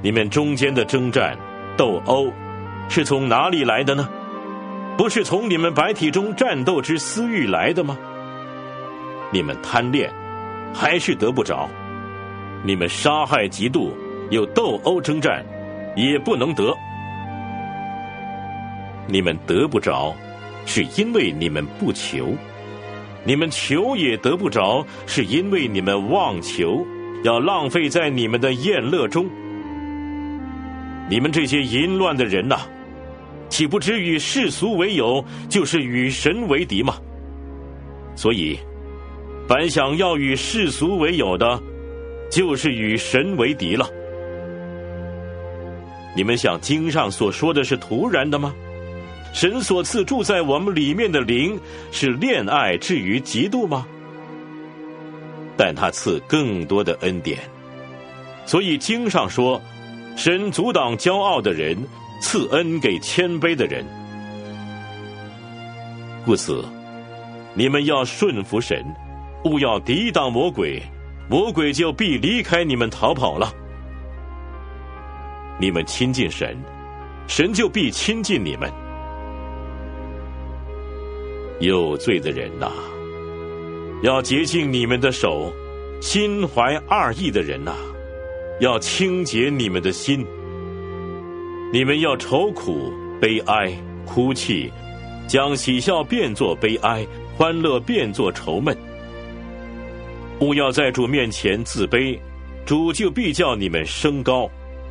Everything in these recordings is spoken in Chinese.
你们中间的征战斗殴是从哪里来的呢？不是从你们白体中战斗之私欲来的吗？你们贪恋还是得不着，你们杀害嫉妒又斗殴征战也不能得。你们得不着是因为你们不求，你们求也得不着是因为你们妄求，要浪费在你们的宴乐中。你们这些淫乱的人哪，岂不知与世俗为友，就是与神为敌吗？所以凡想要与世俗为友的，就是与神为敌了。你们想经上所说的是突然的吗？神所赐住在我们里面的灵，是恋爱至于嫉妒吗？但他赐更多的恩典。所以经上说，神阻挡骄傲的人，赐恩给谦卑的人。故此，你们要顺服神，勿要抵挡魔鬼，魔鬼就必离开你们逃跑了。你们亲近神，神就必亲近你们。有罪的人哪，要洁净你们的手；心怀二意的人哪，要清洁你们的心。你们要愁苦、悲哀、哭泣，将喜笑变作悲哀，欢乐变作愁闷。勿要在主面前自卑，主就必叫你们升高。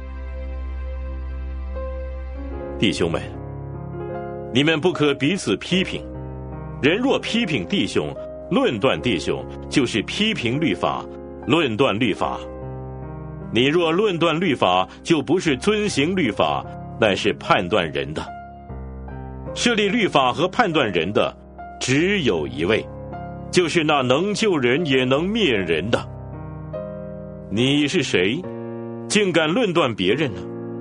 弟兄们，你们不可彼此批评。人若批评弟兄，论断弟兄，就是批评律法，论断律法。你若论断律法，就不是遵行律法，乃是判断人的。设立律法和判断人的，只有一位，就是那能救人也能灭人的。你是谁，竟敢论断别人呢？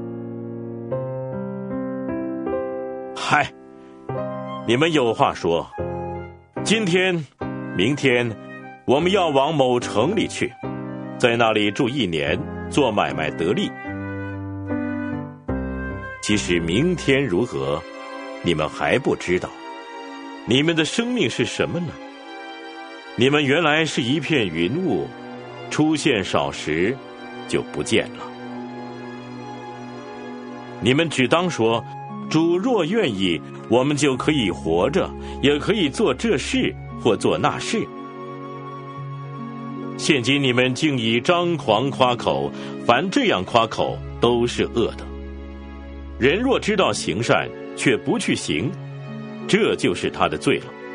嗨，你们有话说，今天、明天，我们要往某城里去，在那里住1年，做买卖得利。其实明天如何，你们还不知道。你们的生命是什么呢？你们原来是一片云雾，出现少时就不见了。你们只当说，主若愿意，我们就可以活着，也可以做这事或做那事。现今你们竟以张狂夸口，凡这样夸口都是恶的。人若知道行善，却不去行，这就是他的罪了。